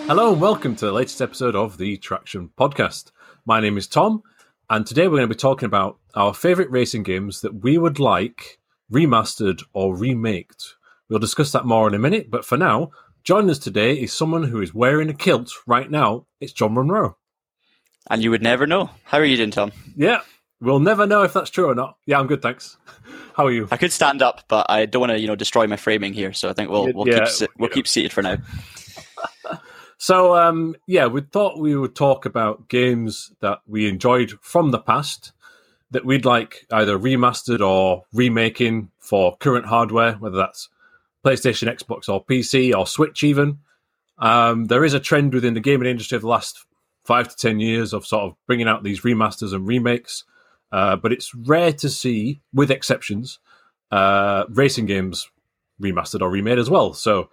Hello and welcome to the latest episode of the Traction Podcast. My name is Tom, and today we're going to be talking about our favourite racing games that we would like remastered or remaked. We'll discuss that more in a minute, but for now, joining us today is someone who is wearing a kilt right now. It's John Monroe. And you would never know. How are you doing, Tom? Yeah, we'll never know if that's true or not. Yeah, I'm good, thanks. How are you? I could stand up, but I don't want to, destroy my framing here. So I think we'll keep seated for now. So, we thought we would talk about games that we enjoyed from the past that we'd like either remastered or remaking for current hardware, whether that's PlayStation, Xbox, or PC, or Switch even. There is a trend within the gaming industry of the last 5 to 10 years of sort of bringing out these remasters and remakes, but it's rare to see, with exceptions, racing games remastered or remade as well. So,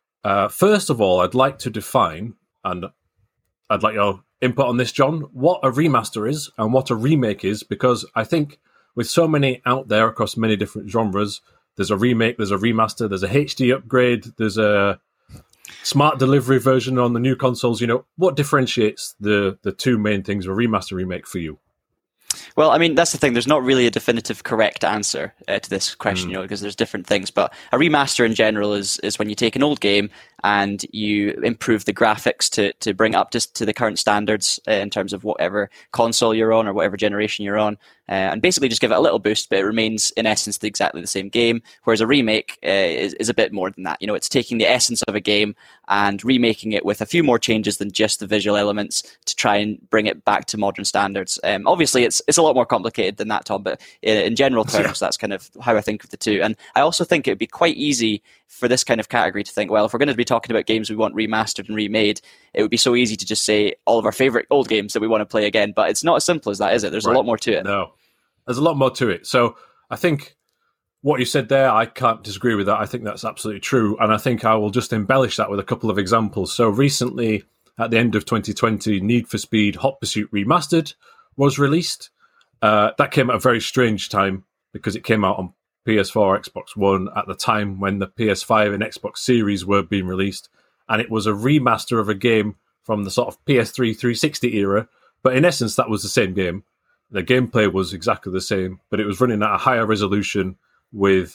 first of all, I'd like to define, and I'd like your input on this, John, what a remaster is and what a remake is, because I think with so many out there across many different genres, there's a remake, there's a remaster, there's a HD upgrade, there's a smart delivery version on the new consoles. What differentiates the two main things of a remaster remake for you? Well, I mean, that's the thing. There's not really a definitive correct answer to this question, because there's different things. But a remaster in general is when you take an old game and you improve the graphics to bring it up to the current standards in terms of whatever console you're on or whatever generation you're on. And basically just give it a little boost, but it remains in essence exactly the same game. Whereas a remake is a bit more than that. It's taking the essence of a game and remaking it with a few more changes than just the visual elements to try and bring it back to modern standards. Obviously, it's a lot more complicated than that, Tom, but in general terms, that's kind of how I think of the two. And I also think it would be quite easy for this kind of category to think, well, if we're going to be talking about games we want remastered and remade, it would be so easy to just say all of our favorite old games that we want to play again. But it's not as simple as that, is it? There's a lot more to it. No, there's a lot more to it. So I think what you said there, I can't disagree with that. I think that's absolutely true. And I think I will just embellish that with a couple of examples. So recently, at the end of 2020, Need for Speed Hot Pursuit Remastered was released. That came at a very strange time because it came out on PS4, Xbox One at the time when the PS5 and Xbox Series were being released. And it was a remaster of a game from the sort of PS3 360 era. But in essence, that was the same game. The gameplay was exactly the same, but it was running at a higher resolution with...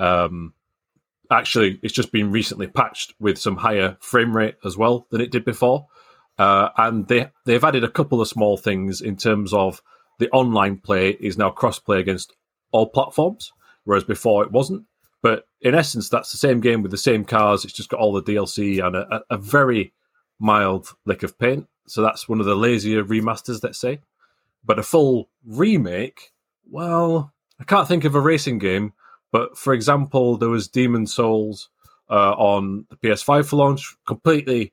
actually, it's just been recently patched with some higher frame rate as well than it did before. And they've added a couple of small things in terms of the online play is now cross-play against all platforms, whereas before it wasn't. But in essence, that's the same game with the same cars. It's just got all the DLC and a very mild lick of paint. So that's one of the lazier remasters, let's say. But a full remake, well, I can't think of a racing game. But for example, there was Demon's Souls on the PS5 for launch. Completely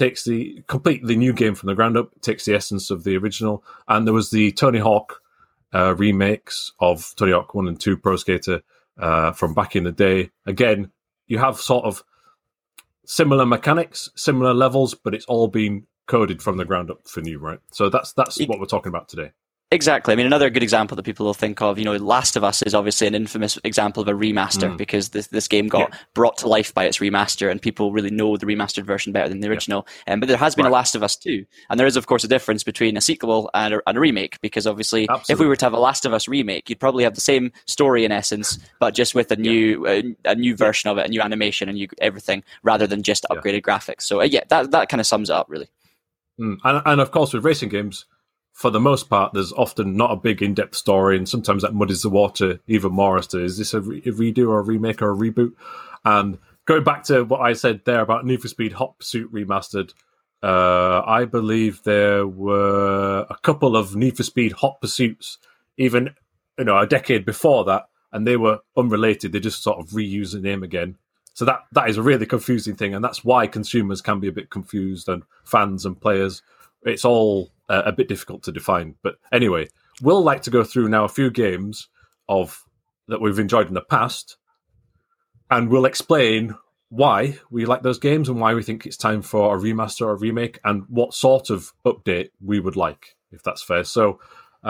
new game from the ground up. Takes the essence of the original. And there was the Tony Hawk remakes of Tony Hawk 1 and 2 Pro Skater from back in the day. Again, you have sort of similar mechanics, similar levels, but it's all been coded from the ground up for new, right? So that's what we're talking about today. Exactly. I mean, another good example that people will think of, Last of Us is obviously an infamous example of a remaster because this game got brought to life by its remaster, and people really know the remastered version better than the original. But there has been a Last of Us 2, and there is, of course, a difference between a sequel and a remake, because obviously, if we were to have a Last of Us remake, you'd probably have the same story in essence, but just with a new version of it, a new animation, and new everything, rather than just upgraded graphics. So that kind of sums it up, really. And of course, with racing games, for the most part, there's often not a big in-depth story, and sometimes that muddies the water even more as to, is this a redo or a remake or a reboot? And going back to what I said there about Need for Speed Hot Pursuit Remastered, I believe there were a couple of Need for Speed Hot Pursuits, even a decade before that, and they were unrelated. They just sort of reused the name again. So that is a really confusing thing, and that's why consumers can be a bit confused, and fans and players. It's all a bit difficult to define. But anyway, we'll like to go through now a few games that we've enjoyed in the past, and we'll explain why we like those games and why we think it's time for a remaster or a remake, and what sort of update we would like, if that's fair. So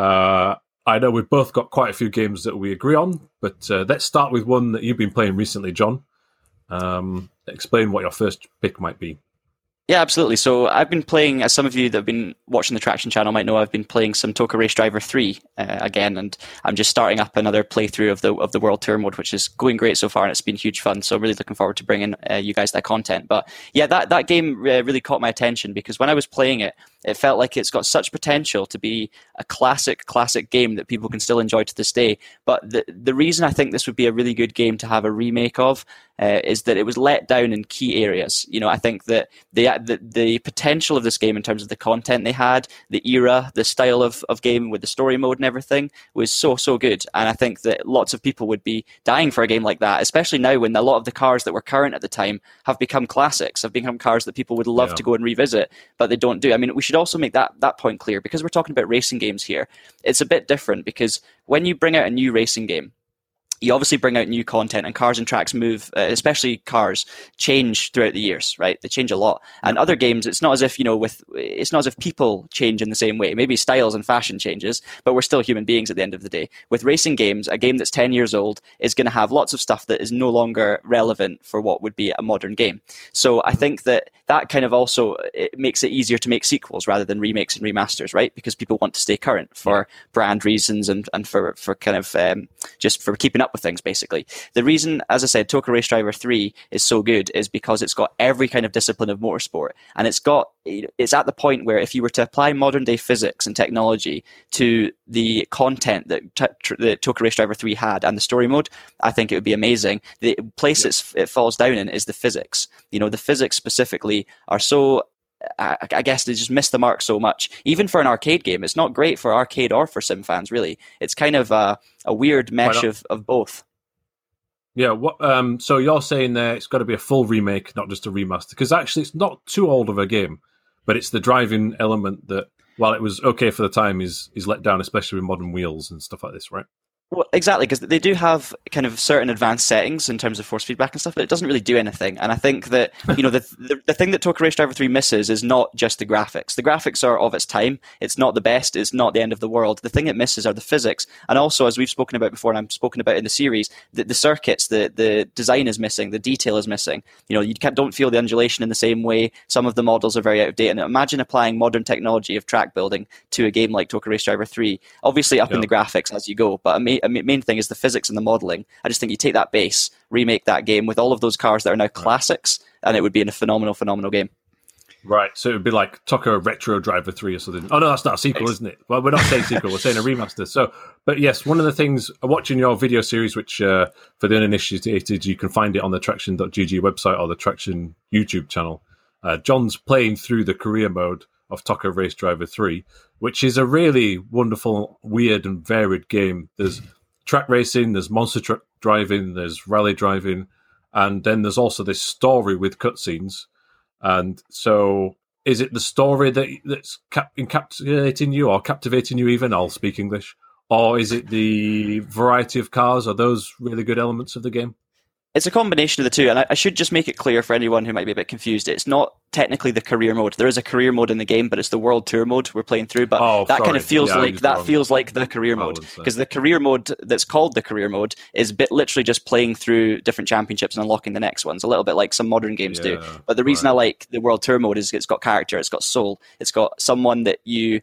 I know we've both got quite a few games that we agree on, but let's start with one that you've been playing recently, John. Explain what your first pick might be. Yeah, absolutely. So I've been playing, as some of you that have been watching the Traction channel might know, I've been playing some Toka Race Driver 3 again, and I'm just starting up another playthrough of the World Tour mode, which is going great so far, and it's been huge fun. So I'm really looking forward to bringing you guys that content. But yeah, that game really caught my attention because when I was playing it, it felt like it's got such potential to be a classic game that people can still enjoy to this day. But the reason I think this would be a really good game to have a remake of is that it was let down in key areas. You know, I think that the potential of this game in terms of the content they had, the era, the style of game with the story mode and everything was so good. And I think that lots of people would be dying for a game like that, especially now when a lot of the cars that were current at the time have become classics, have become cars that people would love to go and revisit, but they don't do. I mean, we should also make that point clear because we're talking about racing games here. It's a bit different because when you bring out a new racing game, you obviously bring out new content, and cars and tracks move, especially cars, change throughout the years, right? They change a lot. And other games, it's not as if, it's not as if people change in the same way. Maybe styles and fashion changes, but we're still human beings at the end of the day. With racing games, a game that's 10 years old is going to have lots of stuff that is no longer relevant for what would be a modern game. So I think that kind of also it makes it easier to make sequels rather than remakes and remasters, right? Because people want to stay current for brand reasons and for kind of just for keeping up with things, basically. The reason, as I said, Toka Race Driver 3 is so good is because it's got every kind of discipline of motorsport, and it's at the point where if you were to apply modern day physics and technology to the content that Toka Race Driver 3 had and the story mode, I think it would be amazing. The place it falls down in is the physics. The physics specifically are so, I guess they just miss the mark so much. Even for an arcade game, it's not great for arcade or for sim fans, really. It's kind of a weird mesh of both. Yeah, so you're saying there it's got to be a full remake, not just a remaster, because actually it's not too old of a game, but it's the driving element that, while it was okay for the time, is let down, especially with modern wheels and stuff like this, right? Well, exactly, because they do have kind of certain advanced settings in terms of force feedback and stuff, but it doesn't really do anything. And I think that, the thing that Toka Race Driver 3 misses is not just the graphics. The graphics are of its time. It's not the best. It's not the end of the world. The thing it misses are the physics. And also, as we've spoken about before, and I've spoken about in the series, the circuits, the design is missing. The detail is missing. You don't feel the undulation in the same way. Some of the models are very out of date. And imagine applying modern technology of track building to a game like Toka Race Driver 3. Obviously, upping the graphics as you go, but main thing is the physics and the modeling. I just think you take that base, remake that game with all of those cars that are now classics, and it would be a phenomenal game. Right, so it would be like Toka Retro Driver 3 or something. Oh no, that's not a sequel, isn't it? Well, we're not saying sequel, we're saying a remaster. So, but yes, one of the things, watching your video series, which for the uninitiated, you can find it on the Traction.gg website or the Traction YouTube channel. John's playing through the career mode of Toka Race Driver 3, which is a really wonderful, weird and varied game. There's track racing, there's monster truck driving, there's rally driving, and then there's also this story with cutscenes. And so, is it the story that's encapsulating you, or captivating you even? I'll speak English. Or is it the variety of cars? Are those really good elements of the game? It's a combination of the two, and I should just make it clear for anyone who might be a bit confused. It's not technically the career mode. There is a career mode in the game, but it's the World Tour mode we're playing through. But kind of feels feels like the career mode, because the career mode that's called the career mode is literally just playing through different championships and unlocking the next ones, a little bit like some modern games do. But the reason I like the World Tour mode is it's got character, it's got soul, it's got someone that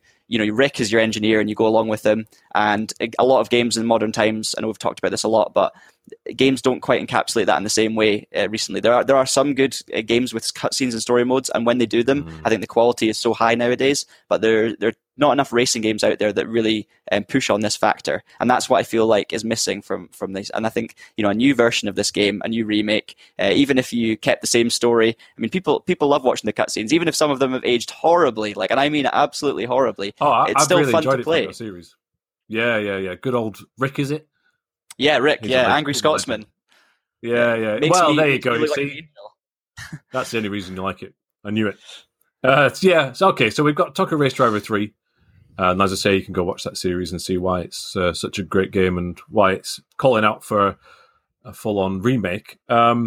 Rick is your engineer and you go along with him. And a lot of games in modern times, I know we've talked about this a lot, but games don't quite encapsulate that in the same way recently. There are some good games with cutscenes and story modes, and when they do them, I think the quality is so high nowadays, but there are not enough racing games out there that really push on this factor. And that's what I feel like is missing from this. And I think, a new version of this game, a new remake, even if you kept the same story, I mean, people love watching the cutscenes, even if some of them have aged horribly, and I mean absolutely horribly. It's still really fun to play. Series. Yeah. Good old Rick, is it? Yeah, Rick. Angry Scotsman. Yeah. Well, there you go. You see, that's the only reason you like it. I knew it. Okay. So we've got Toka Race Driver 3. And as I say, you can go watch that series and see why it's such a great game and why it's calling out for a full-on remake.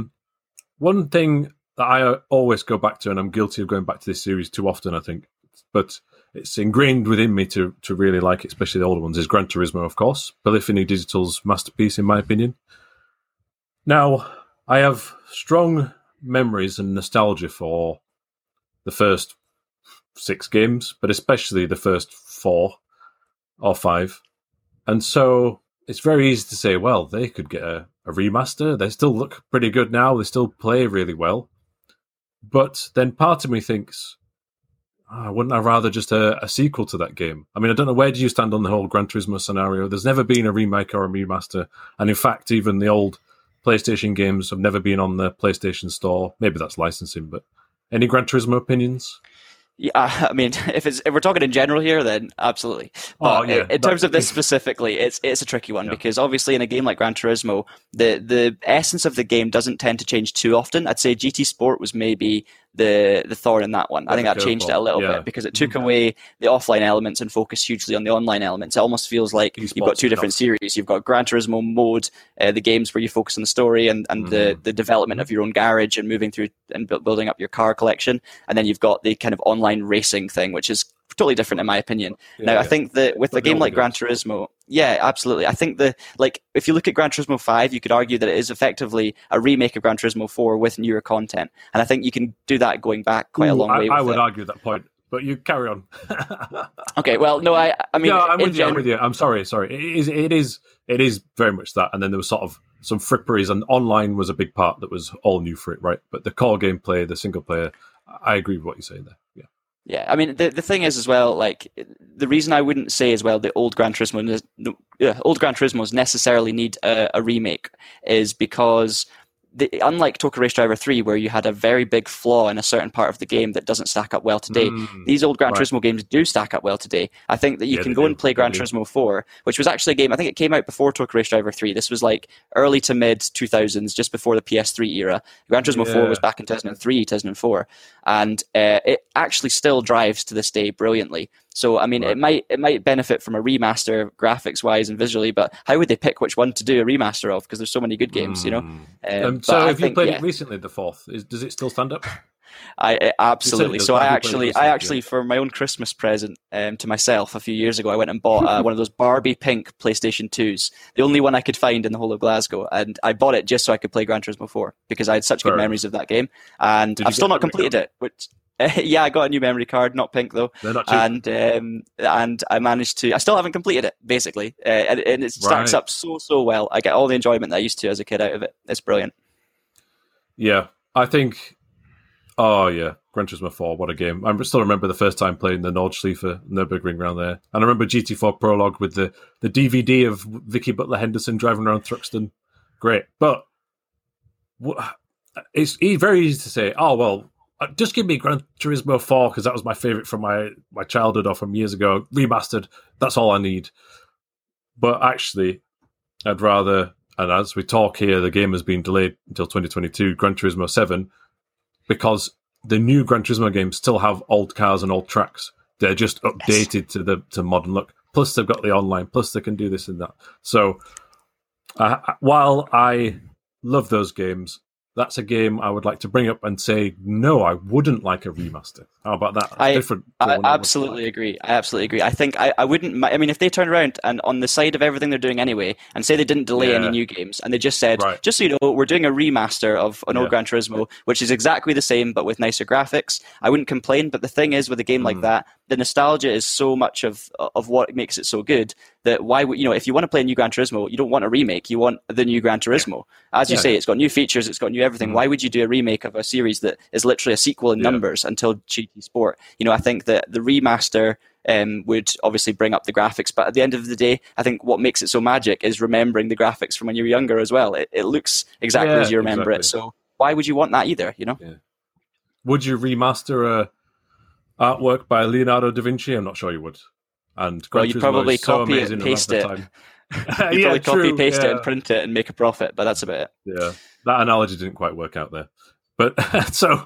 One thing that I always go back to, and I'm guilty of going back to this series too often, I think, but it's ingrained within me to really like it, especially the older ones, is Gran Turismo, of course. Polyphony Digital's masterpiece, in my opinion. Now, I have strong memories and nostalgia for the first 6 games, but especially the first 4 or 5. And so it's very easy to say, well, they could get a remaster. They still look pretty good now. They still play really well. But then part of me thinks, wouldn't I rather just a sequel to that game? I mean, I don't know, where do you stand on the whole Gran Turismo scenario? There's never been a remake or a remaster. And in fact, even the old PlayStation games have never been on the PlayStation Store. Maybe that's licensing, but any Gran Turismo opinions? Yeah, I mean, if we're talking in general here, then absolutely. But in terms of this specifically, it's a tricky one because obviously in a game like Gran Turismo, the essence of the game doesn't tend to change too often. I'd say GT Sport was maybe the thorn in that one. I think that changed it a little bit because it took away the offline elements and focused hugely on the online elements. It almost feels like you've got 2 different series. You've got Gran Turismo mode, the games where you focus on the story and the development of your own garage and moving through and building up your car collection. And then you've got the kind of online racing thing, which is totally different in my opinion. I think that with a game like Gran Turismo, absolutely. I think if you look at Gran Turismo 5, you could argue that it is effectively a remake of Gran Turismo 4 with newer content. And I think you can do that going back quite a long way. I would argue that point, but you carry on. Okay, well, no, I mean... No, I'm with you. I'm sorry. It is very much that. And then there was sort of some fripperies, and online was a big part that was all new for it, right? But the core gameplay, the single player, I agree with what you say there. Yeah. Yeah, I mean, the thing is as well, like, the reason I wouldn't say as well the old Gran Turismos necessarily need a remake is because unlike Tokyo Race Driver 3, where you had a very big flaw in a certain part of the game that doesn't stack up well today, these old Gran Turismo games do stack up well today. I think that you can go and play Gran Turismo 4, which was actually a game, I think it came out before Tokyo Race Driver 3. This was like early to mid 2000s, just before the PS3 era. Gran Turismo 4 was back in 2003, 2004, and it actually still drives to this day brilliantly. So, I mean, it might benefit from a remaster graphics-wise and visually, but how would they pick which one to do a remaster of? Because there's so many good games, you know? So have you played it recently, the 4th? Does it still stand up? I absolutely. So I actually, for my own Christmas present to myself a few years ago, I went and bought one of those Barbie pink PlayStation 2s, the only one I could find in the whole of Glasgow, and I bought it just so I could play Gran Turismo 4, because I had such good memories of that game, and I've still not completed it, which... yeah, I got a new memory card, not pink though, and I managed to. I still haven't completed it, basically, and it stacks up so well. I get all the enjoyment that I used to as a kid out of it. It's brilliant. Yeah, I think. Oh yeah, Gran Turismo 4, what a game! I still remember the first time playing the Nordschleife Nürburgring around there, and I remember GT4 Prologue with the DVD of Vicky Butler Henderson driving around Thruxton. Great, but it's very easy to say, oh well. Just give me Gran Turismo 4 because that was my favourite from my childhood or from years ago. Remastered, that's all I need. But actually, I'd rather, and as we talk here, the game has been delayed until 2022, Gran Turismo 7, because the new Gran Turismo games still have old cars and old tracks. They're just updated to modern look. Plus, they've got the online. Plus, they can do this and that. So, while I love those games, that's a game I would like to bring up and say, no, I wouldn't like a remaster. How about that? I absolutely agree. I think I wouldn't. I mean, if they turn around and on the side of everything they're doing anyway, and say they didn't delay any new games, and they just said, just so you know, we're doing a remaster of an old Gran Turismo, which is exactly the same but with nicer graphics, I wouldn't complain. But the thing is, with a game like that, the nostalgia is so much of what makes it so good that why would if you want to play a new Gran Turismo, you don't want a remake, you want the new Gran Turismo. As you say, it's got new features, it's got new everything. Why would you do a remake of a series that is literally a sequel in numbers until GT Sport? I think that the remaster would obviously bring up the graphics, but at the end of the day, I think what makes it so magic is remembering the graphics from when you were younger as well. It looks exactly as you remember it, so why would you want that either? Would you remaster a artwork by Leonardo da Vinci? I'm not sure you would. And you'd probably copy it and paste it. You'd probably copy, paste it and print it and make a profit, but that's about it. Yeah, that analogy didn't quite work out there. But so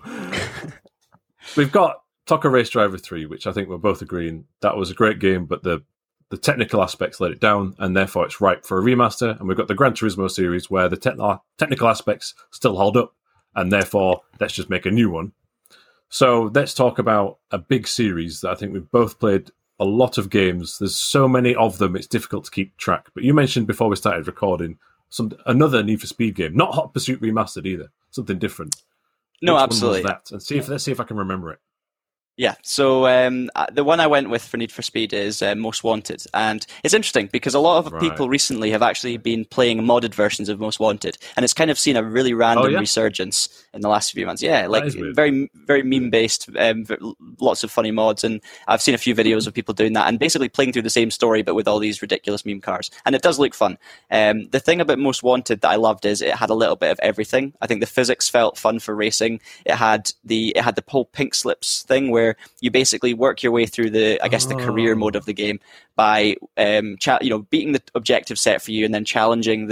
we've got Tokyo Race Driver 3, which I think we're both agreeing that was a great game, but the technical aspects let it down, and therefore it's ripe for a remaster. And we've got the Gran Turismo series where the technical aspects still hold up, and therefore let's just make a new one. So let's talk about a big series that I think we've both played a lot of games. There's so many of them, it's difficult to keep track. But you mentioned before we started recording another Need for Speed game, not Hot Pursuit Remastered either, something different. No, absolutely. That? And let's see if I can remember it. Yeah, so the one I went with for Need for Speed is Most Wanted, and it's interesting because a lot of Right. people recently have actually been playing modded versions of Most Wanted, and it's kind of seen a really Oh random yeah, resurgence in the last few months. Yeah, that like is weird. very very meme based, lots of funny mods, and I've seen a few videos of people doing that and basically playing through the same story but with all these ridiculous meme cars, and it does look fun. The thing about Most Wanted that I loved is it had a little bit of everything. I think the physics felt fun for racing. It had the whole pink slips thing where you basically work your way through the career mode of the game by beating the objective set for you and then challenging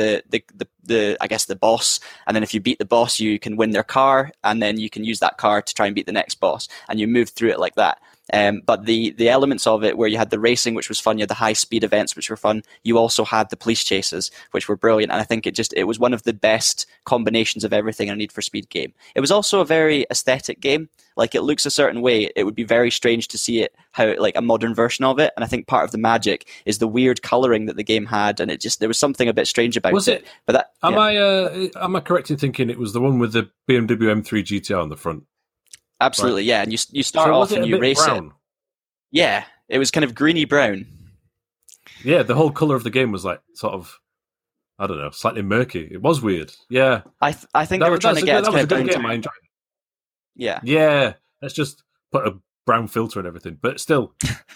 the boss, and then if you beat the boss you can win their car and then you can use that car to try and beat the next boss, and you move through it like that. But the elements of it where you had the racing, which was fun, you had the high speed events, which were fun. You also had the police chases, which were brilliant. And I think it was one of the best combinations of everything in a Need for Speed game. It was also a very aesthetic game. Like, it looks a certain way. It would be very strange to see it how like a modern version of it. And I think part of the magic is the weird coloring that the game had, and there was something a bit strange about Was it? But that Am I correct in thinking it was the one with the BMW M3 GTR on the front? absolutely, Right. yeah. And you start So was off it and a you bit race brown? it. Yeah, it was kind of greeny brown. Yeah, the whole color of the game was like sort of, I don't know, slightly murky. It was weird. Yeah, I think they were trying to get it that was a kind good of game. down I to. enjoyed. Yeah. Yeah, let's just put a brown filter and everything. But still,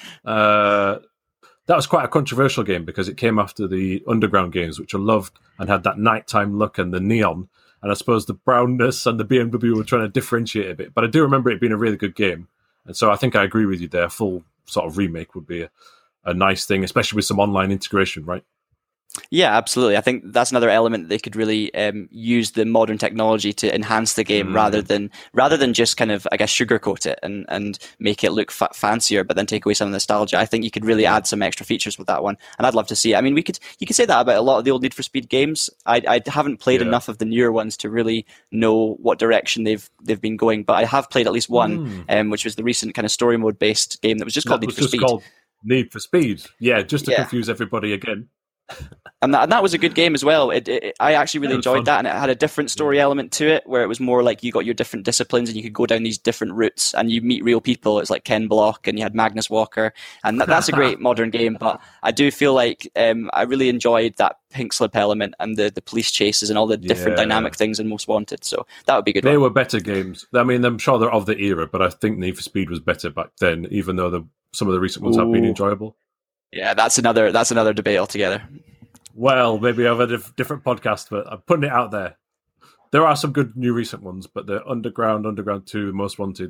that was quite a controversial game because it came after the Underground games, which I loved and had that nighttime look and the neon. And I suppose the brownness and the BMW were trying to differentiate a bit. But I do remember it being a really good game. And so I think I agree with you there. A full sort of remake would be a nice thing, especially with some online integration, right? Yeah, absolutely. I think that's another element they could really use the modern technology to enhance the game rather than just kind of, I guess, sugarcoat it and make it look fancier, but then take away some of the nostalgia. I think you could really add some extra features with that one, and I'd love to see it. I mean, you could say that about a lot of the old Need for Speed games. I haven't played enough of the newer ones to really know what direction they've been going, but I have played at least one, which was the recent kind of story mode based game that was just called Need for Speed. Called Need for Speed. Yeah, just to confuse everybody again. And that was a good game as well. I actually really enjoyed that, and it had a different story element to it, where it was more like you got your different disciplines and you could go down these different routes and you meet real people. It's like Ken Block, and you had Magnus Walker, and that's a great modern game. But I do feel like I really enjoyed that pink slip element and the police chases and all the different dynamic things in Most Wanted. So that would be good. They were better games. I mean, I'm sure they're of the era, but I think Need for Speed was better back then, even though some of the recent ones have been enjoyable. Yeah, that's another debate altogether. Well, maybe over a different podcast, but I'm putting it out there. There are some good new recent ones, but the Underground 2, Most Wanted,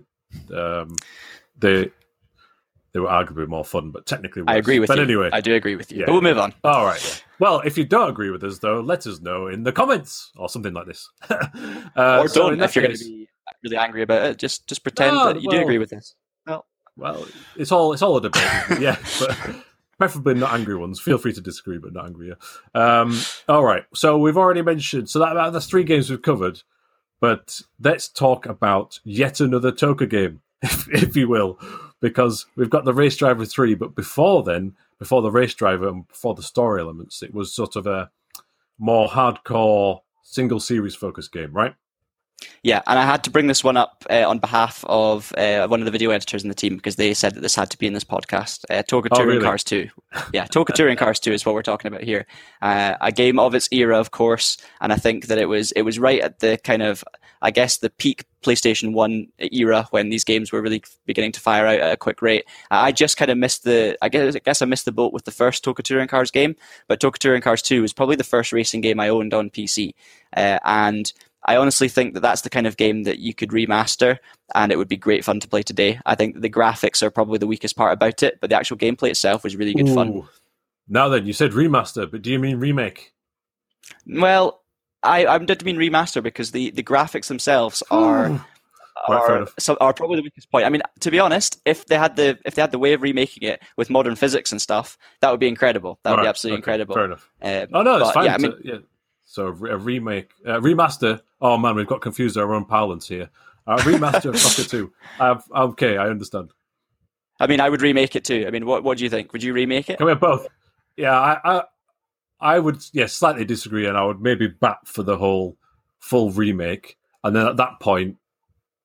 they were arguably more fun, but technically worse. I agree with you. But anyway. I do agree with you. But we'll move on. All right. Yeah. Well, if you don't agree with us, though, let us know in the comments or something like this. Or don't, if you're going to be really angry about it. Just pretend that you do agree with us. Well, it's all a debate, isn't it? Yeah, but preferably not angry ones. Feel free to disagree, but not angry. All right. So we've already mentioned. So that's 3 games we've covered. But let's talk about yet another Toka game, if you will, because we've got the Race Driver 3. But before the Race Driver and before the story elements, it was sort of a more hardcore single series focused game, right? Yeah, and I had to bring this one up on behalf of one of the video editors in the team because they said that this had to be in this podcast. Toka Touring Cars 2. Yeah, Toka Touring Cars 2 is what we're talking about here. A game of its era, of course, and I think that it was right at the kind of, I guess, the peak PlayStation 1 era when these games were really beginning to fire out at a quick rate. I just kind of missed I guess I missed the boat with the first Toka Touring Cars game, but Toka Touring Cars 2 was probably the first racing game I owned on PC. And I honestly think that that's the kind of game that you could remaster and it would be great fun to play today. I think the graphics are probably the weakest part about it, but the actual gameplay itself was really good fun. Now then, you said remaster, but do you mean remake? Well, I did mean remaster because the graphics themselves are probably the weakest point. I mean, to be honest, if they had the way of remaking it with modern physics and stuff, that would be incredible. That would be absolutely incredible. Fair enough. It's fine. Yeah, So a remake, remaster. Oh man, we've got confused our own parlance here. Remaster of Soccer 2. Okay, I understand. I mean, I would remake it too. I mean, what do you think? Would you remake it? Can we have both? Yeah, I would. Yeah, slightly disagree, and I would maybe bat for the whole full remake, and then at that point,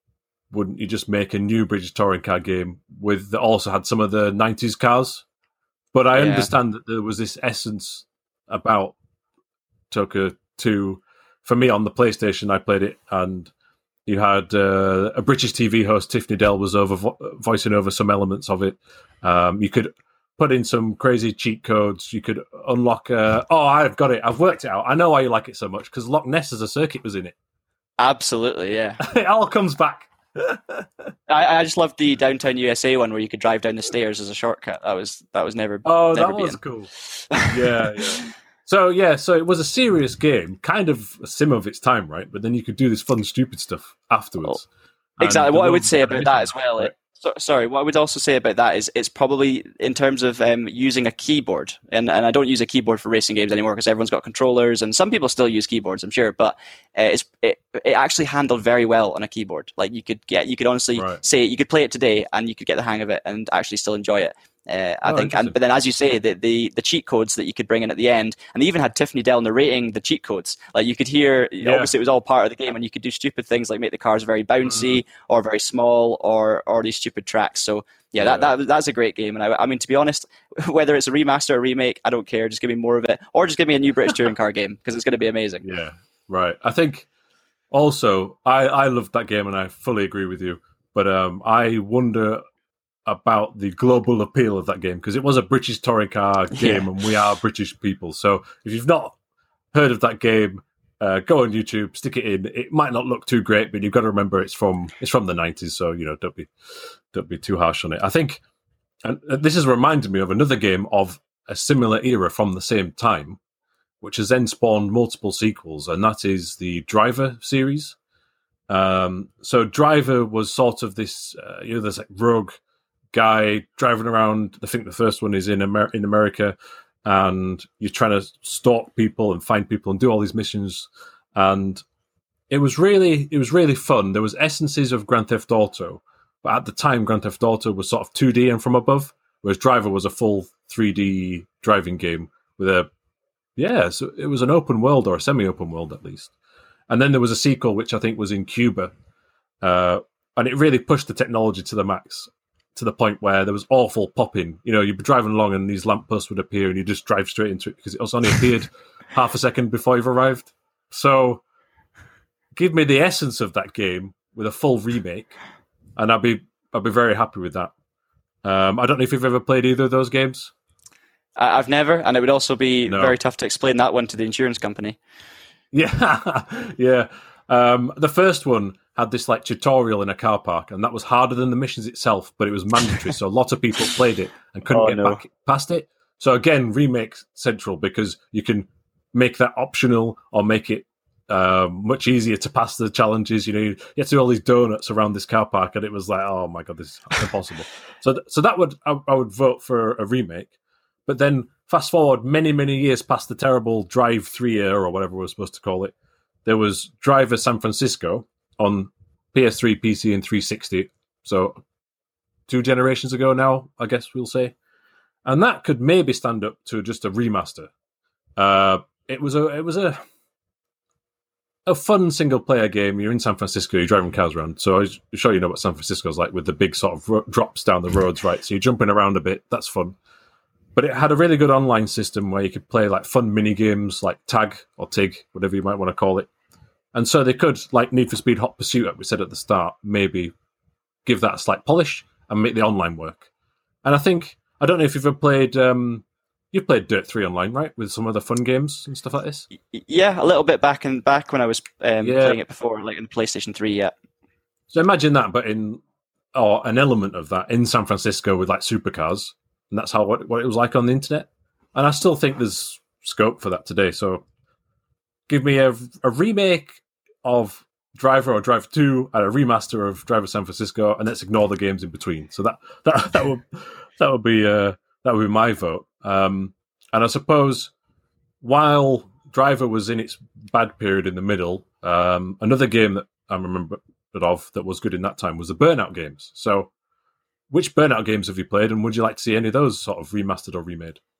wouldn't you just make a new British touring car game that also had some of the 90s cars? But I understand that there was this essence about TOCA 2. For me, on the PlayStation, I played it, and you had a British TV host, Tiffany Dell, was voicing over some elements of it. You could put in some crazy cheat codes. You could unlock... I've got it. I've worked it out. I know why you like it so much, because Loch Ness as a circuit was in it. Absolutely, yeah. It all comes back. I just loved the Downtown USA one where you could drive down the stairs as a shortcut. That was never. Oh, never that was cool. Yeah. So it was a serious game, kind of a sim of its time, right? But then you could do this fun, stupid stuff afterwards. Exactly. What I would say about that as well. Sorry, what I would also say about that is it's probably in terms of using a keyboard, and I don't use a keyboard for racing games anymore because everyone's got controllers, and some people still use keyboards, I'm sure, but it actually handled very well on a keyboard. Like you could honestly say you could play it today and you could get the hang of it and actually still enjoy it. I think, but then as you say, the cheat codes that you could bring in at the end, and they even had Tiffany Dell narrating the cheat codes. Like you could hear, obviously it was all part of the game, and you could do stupid things like make the cars very bouncy or very small, or these stupid tracks. So that's a great game. And I mean, to be honest, whether it's a remaster or a remake, I don't care. Just give me more of it, or just give me a new British touring car game because it's going to be amazing. Yeah, right. I think also I loved that game, and I fully agree with you. But I wonder about the global appeal of that game, because it was a British touring car game, and we are British people. So if you've not heard of that game, go on YouTube, stick it in. It might not look too great, but you've got to remember it's from the 90s. So don't be too harsh on it. I think, and this has reminded me of another game of a similar era from the same time, which has then spawned multiple sequels, and that is the Driver series. So Driver was sort of this, there's like rogue guy driving around. I think the first one is in America, and you're trying to stalk people and find people and do all these missions. And it was really fun. There was essences of Grand Theft Auto, but at the time Grand Theft Auto was sort of 2D and from above, whereas Driver was a full 3D driving game with so it was an open world, or a semi-open world at least. And then there was a sequel which I think was in Cuba, and it really pushed the technology to the max, to the point where there was awful popping. You'd be driving along and these lampposts would appear and you just drive straight into it because it was only appeared half a second before you've arrived. So give me the essence of that game with a full remake, and I'd be very happy with that. I don't know if you've ever played either of those games. I've never, and it would also be very tough to explain that one to the insurance company. Yeah, yeah. The first one had this like tutorial in a car park, and that was harder than the missions itself, but it was mandatory. So a lot of people played it and couldn't get back past it. So again, remake central, because you can make that optional or make it much easier to pass the challenges. You have to do all these donuts around this car park, and it was like, oh my god, this is impossible. So that I would vote for a remake. But then fast forward many, many years past the terrible Drive 3 era, or whatever we're supposed to call it, there was Driver San Francisco on PS3, PC, and 360. So 2 generations ago now, I guess we'll say. And that could maybe stand up to just a remaster. It was a fun single-player game. You're in San Francisco, you're driving cars around. So I'm sure you know what San Francisco's like, with the big sort of drops down the roads, right? So you're jumping around a bit. That's fun. But it had a really good online system where you could play like fun mini games like Tag or TIG, whatever you might want to call it. And so they could, like Need for Speed Hot Pursuit, like we said at the start, maybe give that a slight polish and make the online work. And I don't know if you've ever played, you've played Dirt 3 online, right? With some other fun games and stuff like this? Yeah, a little bit back when I was playing it before, like in PlayStation 3, yeah. So imagine that, but an element of that in San Francisco with like supercars. And that's what it was like on the internet. And I still think there's scope for that today. So give me a remake of Driver or Driver 2 and a remaster of Driver San Francisco, and let's ignore the games in between. So that would be my vote. And I suppose while Driver was in its bad period in the middle, another game that I remember that was good in that time was the Burnout games. So which Burnout games have you played, and would you like to see any of those sort of remastered or remade?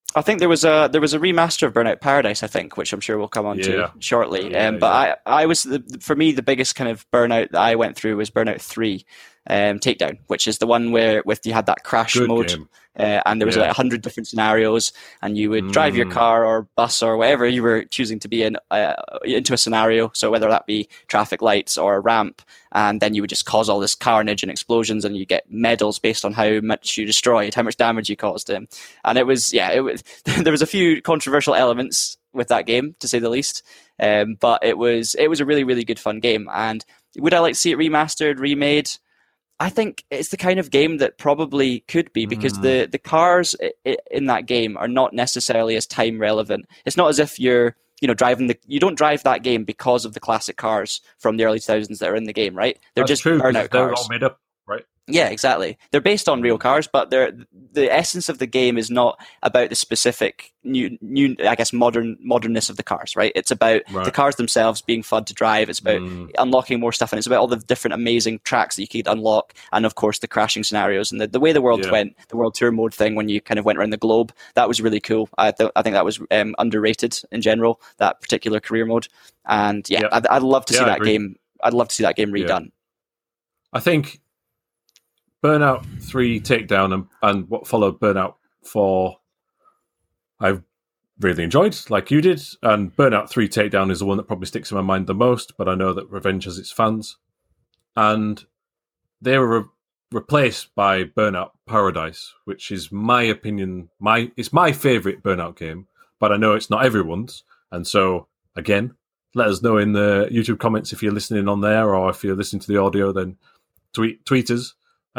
I think there was a remaster of Burnout Paradise, I think, which I'm sure we'll come on to shortly. But I was for me the biggest kind of Burnout that I went through was Burnout 3 Takedown, which is the one where you had that crash Good mode. game. And there was like 100 different scenarios, and you would drive your car or bus or whatever you were choosing to be in into a scenario. So whether that be traffic lights or a ramp, and then you would just cause all this carnage and explosions, and you get medals based on how much you destroyed, how much damage you caused. And it was there was a few controversial elements with that game, to say the least. But it was a really, really good fun game. And would I like to see it remastered, remade? I think it's the kind of game that probably could be, because the cars in that game are not necessarily as time relevant. It's not as if you're driving you don't drive that game because of the classic cars from the early 2000s that are in the game, right? They're That's just true, Burnout they're cars. all made up, right? Yeah, exactly. They're based on real cars, but the essence of the game is not about the specific new I guess modernness of the cars, right? It's about the cars themselves being fun to drive. It's about unlocking more stuff, and it's about all the different amazing tracks that you could unlock, and of course the crashing scenarios and the way the world went, the world tour mode thing when you kind of went around the globe. That was really cool. I think that was underrated in general, that particular career mode. And I'd love to see that game. I'd love to see that game redone. I think Burnout 3 Takedown and what followed Burnout 4, I've really enjoyed, like you did. And Burnout 3 Takedown is the one that probably sticks in my mind the most, but I know that Revenge has its fans. And they were replaced by Burnout Paradise, which is my opinion, it's my favourite Burnout game, but I know it's not everyone's. And so, again, let us know in the YouTube comments if you're listening on there, or if you're listening to the audio, then tweet us.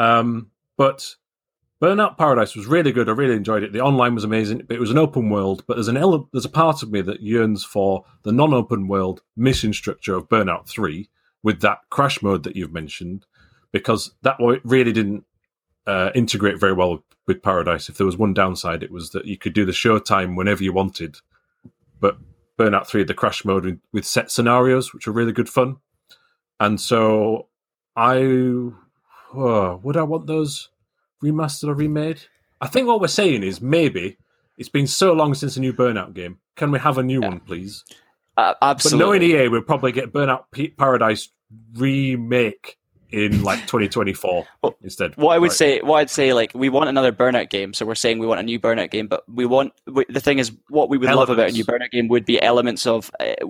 But Burnout Paradise was really good. I really enjoyed it. The online was amazing. It was an open world, but there's a part of me that yearns for the non-open world mission structure of Burnout 3 with that crash mode that you've mentioned, because that really didn't integrate very well with Paradise. If there was one downside, it was that you could do the showtime whenever you wanted. But Burnout 3 had the crash mode with set scenarios, which are really good fun. And so would I want those remastered or remade? I think what we're saying is maybe it's been so long since a new Burnout game. Can we have a new one, please? Absolutely. But knowing EA, we'll probably get Burnout Paradise remake in like 2024 instead. What I'd say, like, we want another Burnout game, so we're saying we want a new Burnout game, but the thing is, what we would love about a new Burnout game would be elements of,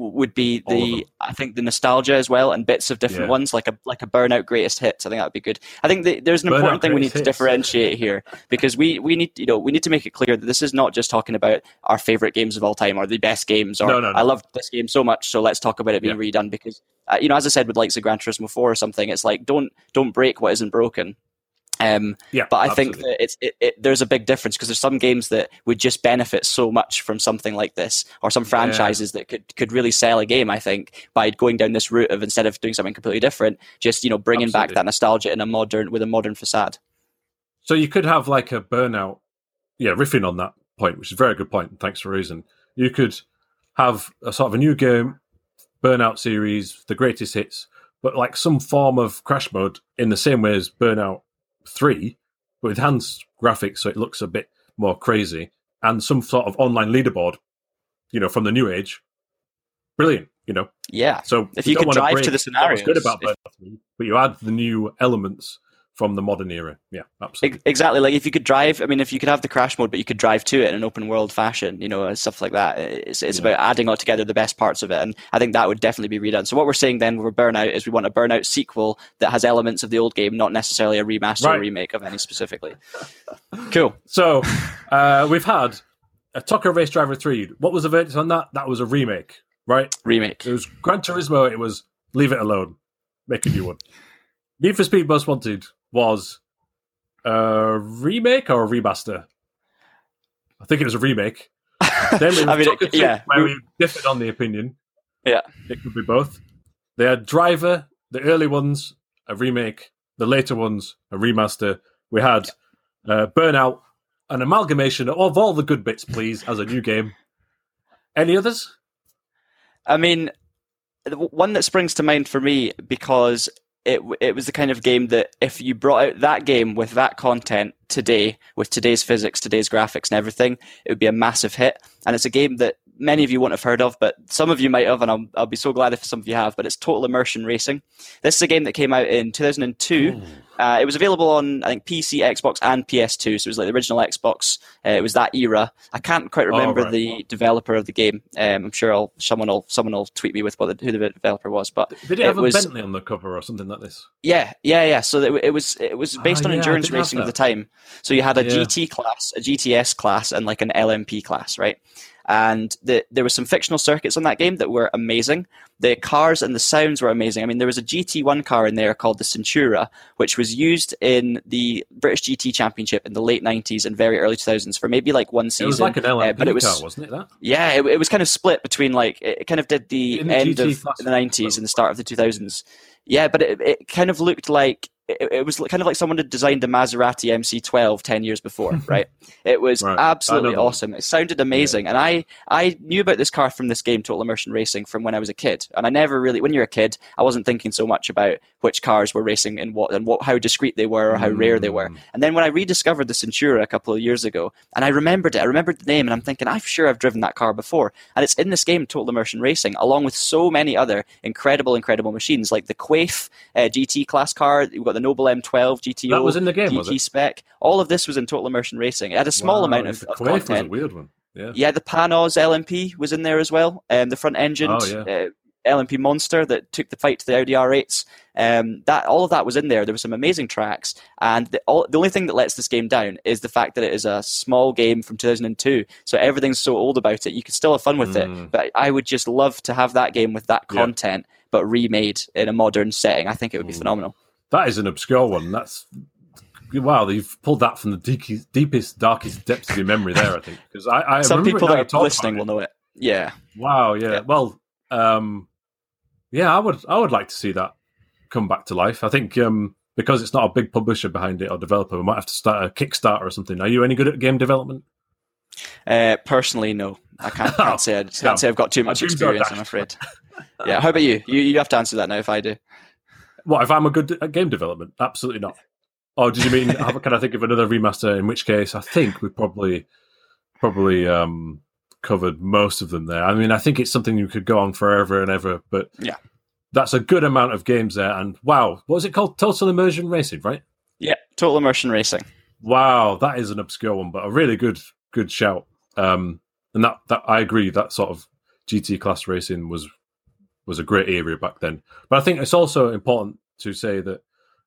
I think the nostalgia as well, and bits of different ones, like a Burnout Greatest Hits. I think that would be good. I think there's an important thing we need to differentiate here, because we need to make it clear that this is not just talking about our favorite games of all time or the best games, or no. I loved this game so much, so let's talk about it being redone, because as I said with like Gran Turismo 4 or something, it's like don't break what isn't broken. But I think that there's a big difference, because there's some games that would just benefit so much from something like this, or some franchises that could really sell a game, I think, by going down this route of, instead of doing something completely different, just bringing back that nostalgia with a modern facade. So you could have like a Burnout, riffing on that point, which is a very good point, and thanks for raising. You could have a sort of a new game, Burnout series, the greatest hits, but like some form of crash mode in the same way as Burnout 3, but with enhanced graphics, so it looks a bit more crazy, and some sort of online leaderboard, from the new age. Brilliant, Yeah. So if you could drive to the scenarios, what's good about Burnout 3, but you add the new elements from the modern era. Yeah, absolutely. Exactly. Like if you could drive, if you could have the crash mode, but you could drive to it in an open world fashion, stuff like that. It's about adding all together the best parts of it. And I think that would definitely be redone. So what we're saying then with Burnout is we want a Burnout sequel that has elements of the old game, not necessarily a remaster or remake of any specifically. Cool. So we've had a Tokyo Race Driver 3. What was the verdict on that? That was a remake, right? Remake. It was Gran Turismo. It was leave it alone. Make a new one. Need for Speed Most Wanted was a remake or a remaster? I think it was a remake. Then we differed on the opinion. Yeah. It could be both. They had Driver, the early ones, a remake, the later ones, a remaster. We had Burnout, an amalgamation of all the good bits, please, as a new game. Any others? The one that springs to mind for me, because it was the kind of game that if you brought out that game with that content today, with today's physics, today's graphics and everything, it would be a massive hit. And it's a game that many of you won't have heard of, but some of you might have, and I'll be so glad if some of you have, but it's Total Immersion Racing. This is a game that came out in 2002. It was available on, I think, PC, Xbox, and PS2, so it was like the original Xbox. It was that era. I can't quite remember the developer of the game. I'm sure someone will tweet me with who the developer was. But did it have a Bentley on the cover or something like this? Yeah. So it was based on endurance racing of the time. So you had a GT class, a GTS class, and like an LMP class, right? And there were some fictional circuits on that game that were amazing. The cars and the sounds were amazing. I mean, there was a GT1 car in there called the Centura, which was used in the British GT Championship in the late 90s and very early 2000s for maybe like one season. It was like an LMP car, wasn't it, that? Yeah, it was kind of split between like, it kind of did the end of the 90s and the start of the 2000s. Yeah, but it kind of looked like, it was kind of like someone had designed a Maserati MC12 10 years before, right? It was absolutely awesome. It sounded amazing. And I knew about this car from this game, Total Immersion Racing, from when I was a kid. And I never really, when you're a kid, I wasn't thinking so much about which cars were racing and how discreet they were or how rare they were. And then when I rediscovered the Centura a couple of years ago, and I remembered the name, and I'm thinking, I'm sure I've driven that car before. And it's in this game, Total Immersion Racing, along with so many other incredible machines, like the Quaife GT class car. You've got the Noble M12 GTO. That was in the game, GT was it? Spec. All of this was in Total Immersion Racing. It had a small amount of content. Was a weird one. Yeah, the Panoz LMP was in there as well. The front engine LMP monster that took the fight to the Audi R8s. All of that was in there. There were some amazing tracks, and the only thing that lets this game down is the fact that it is a small game from 2002. So everything's so old about it. You can still have fun with it, but I would just love to have that game with that content, but remade in a modern setting. I think it would be phenomenal. That is an obscure one. Wow, you've pulled that from the deepest, darkest depths of your memory there, I think. Because I some people that are listening will know it. Yeah. Wow. Yeah. Well, I would like to see that come back to life. I think because it's not a big publisher behind it or developer, we might have to start a Kickstarter or something. Are you any good at game development? Personally, no. I can't say I've got too much experience, I'm afraid. Yeah. How about you? You have to answer that now if I do. What, if I'm a good at game development? Absolutely not. Oh, did you mean, can I think of another remaster, in which case I think we probably covered most of them there. I mean, I think it's something you could go on forever and ever, but that's a good amount of games there. And wow, what was it called? Total Immersion Racing, right? Yeah, Total Immersion Racing. Wow, that is an obscure one, but a really good shout. And that I agree, that sort of GT class racing was a great area back then. But I think it's also important to say that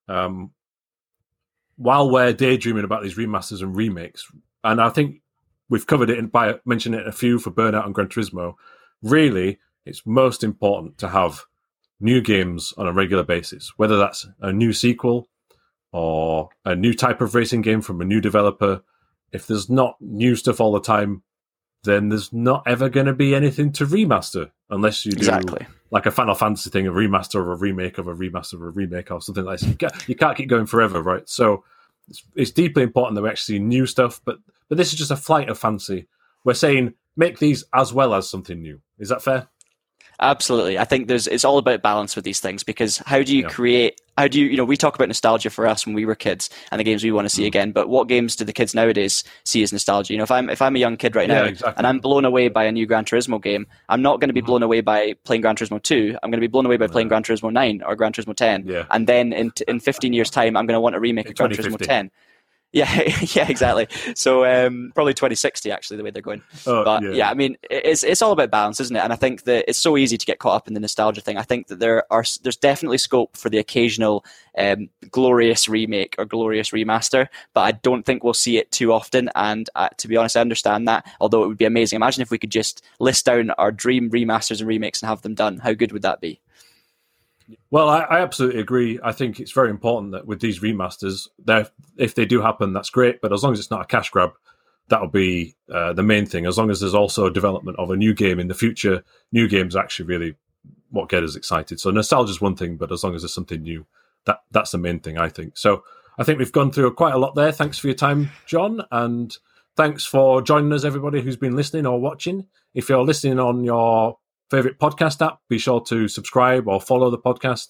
while we're daydreaming about these remasters and remakes, and I think we've covered it by mentioning it a few for Burnout and Gran Turismo, really, it's most important to have new games on a regular basis, whether that's a new sequel or a new type of racing game from a new developer. If there's not new stuff all the time, then there's not ever going to be anything to remaster unless you do like a Final Fantasy thing, a remaster or a remake of a remaster or a remake or something like that. You can't keep going forever, right? So it's deeply important that we actually see new stuff, but this is just a flight of fancy. We're saying make these as well as something new. Is that fair? Absolutely. I think it's all about balance with these things, because how do you create, we talk about nostalgia for us when we were kids and the games we want to see again, but what games do the kids nowadays see as nostalgia? If I'm a young kid right now and I'm blown away by a new Gran Turismo game, I'm not going to be blown away by playing Gran Turismo 2. I'm going to be blown away by playing Gran Turismo 9 or Gran Turismo 10. Yeah. And then in 15 years' time, I'm going to want a remake of Gran Turismo 10. Yeah, exactly. So probably 2060, actually, the way they're going. I mean, it's all about balance, isn't it? And I think that it's so easy to get caught up in the nostalgia thing. I think that there's definitely scope for the occasional glorious remake or glorious remaster, but I don't think we'll see it too often. And to be honest, I understand that, although it would be amazing. Imagine if we could just list down our dream remasters and remakes and have them done. How good would that be? Well, I absolutely agree. I think it's very important that with these remasters, if they do happen, that's great. But as long as it's not a cash grab, that'll be the main thing. As long as there's also development of a new game in the future, new games are actually really what get us excited. So nostalgia is one thing, but as long as there's something new, that's the main thing, I think. So I think we've gone through quite a lot there. Thanks for your time, John. And thanks for joining us, everybody who's been listening or watching. If you're listening on your favorite podcast app, be sure to subscribe or follow the podcast.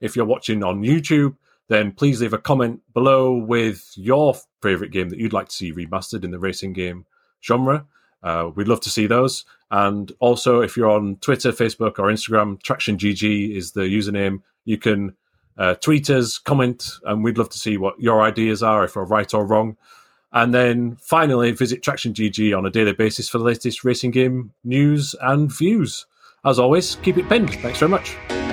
If you're watching on YouTube, then please leave a comment below with your favourite game that you'd like to see remastered in the racing game genre. We'd love to see those. And also, if you're on Twitter, Facebook, or Instagram, TractionGG is the username. You can tweet us, comment, and we'd love to see what your ideas are, if we're right or wrong. And then finally, visit TractionGG on a daily basis for the latest racing game news and views. As always, keep it pinned. Thanks very much.